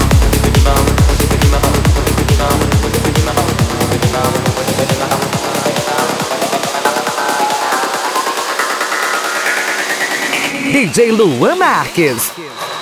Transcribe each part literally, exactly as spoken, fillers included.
D J Luan Marques.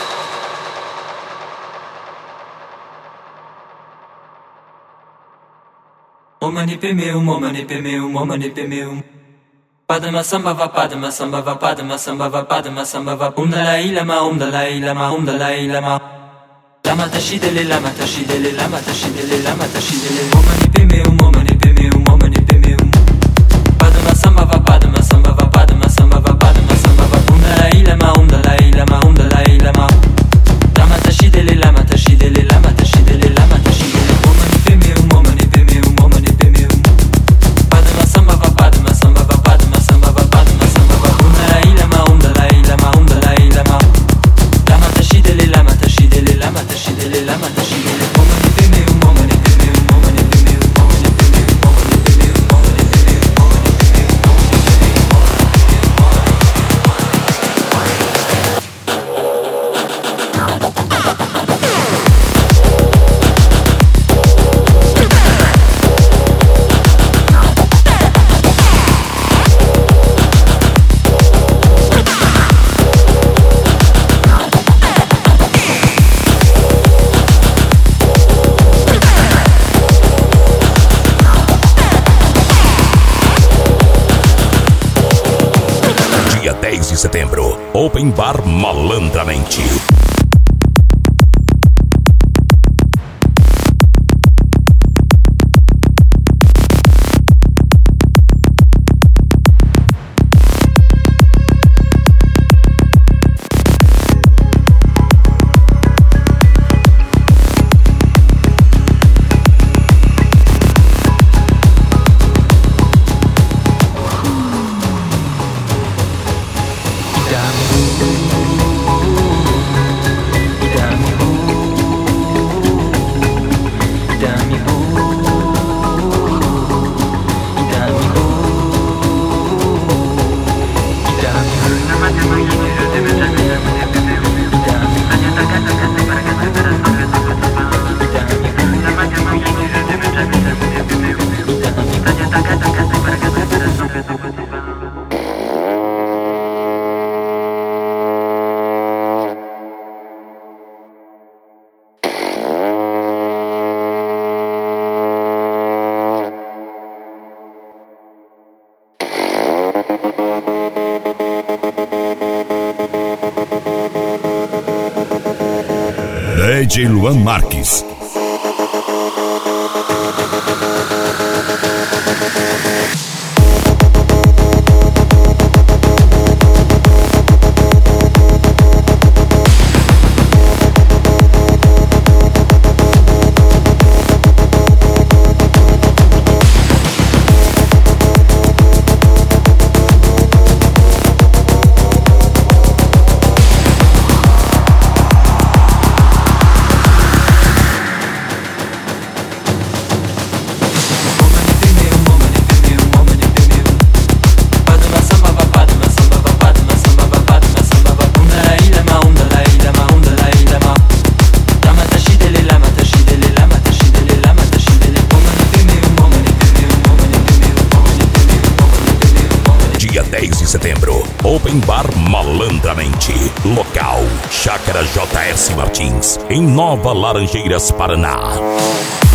Omani pemeu, momani pemeu, momani pemeu. Padma samba va padma samba va padma samba va padma samba va um dalai lama um dalai lama um dalai lama. Lama tashidele lama tashidele lama tashidele lama tashidele. Momani pemeu, momani pemeu, momani pemeu. Padma samba va padma samba va padma samba va padma samba va um dalai lama um dalai lama um dalai lama. Lama tashidele lama tashidele lama tashidele lama tashidele. Momani pemeu, momani pemeu, momani pemeu. Padma samba va padma samba va padma samba va padma samba va um dalai lama um dalai lama um dalai lama. Lama tashidele lama tashidele lama tashidele lama tashidele. Momani pemeu, momani pemeu, momani pemeu, momani pemeu, momani pemeu, momani pemeu, momani pemeu, dez de setembro, Open Bar Malandramente. J Luan Marques. dez de setembro, Open Bar Malandramente. Local: Chácara J S Martins, em Nova Laranjeiras, Paraná.